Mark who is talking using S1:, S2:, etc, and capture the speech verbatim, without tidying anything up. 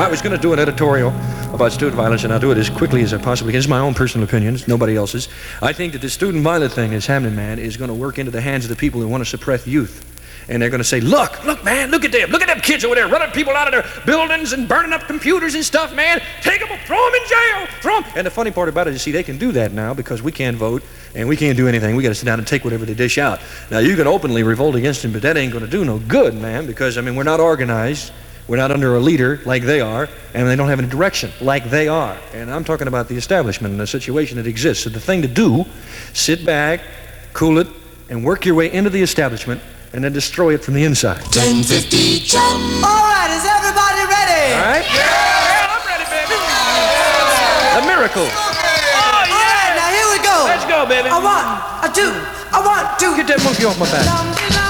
S1: I was going to do an editorial about student violence, and I'll do it as quickly as I possibly can. It's my own personal opinion. It's nobody else's. I think that the student violence thing that's happening, man, is going to work into the hands of the people who want to suppress youth. And they're going to say, look, look, man, look at them. Look at them kids over there running people out of their buildings and burning up computers and stuff, man. Take them, throw them in jail, throw them. And the funny part about it is, see, they can do that now because we can't vote and we can't do anything. We got to sit down and take whatever they dish out. Now, you can openly revolt against them, but that ain't going to do no good, man, because, I mean, we're not organized. We're not under a leader like they are, and they don't have any direction like they are. And I'm talking about the establishment and the situation that exists. So the thing to do, sit back, cool it, and work your way into the establishment and then destroy it from the inside.
S2: ten fifty Chum.
S3: All right, is everybody ready?
S1: All right?
S4: Yeah, yeah, I'm ready, baby.
S1: The miracle.
S4: Oh,
S3: All right, now here we go.
S4: Let's go, baby.
S3: I want, I do, I want to.
S1: Get that monkey off my back.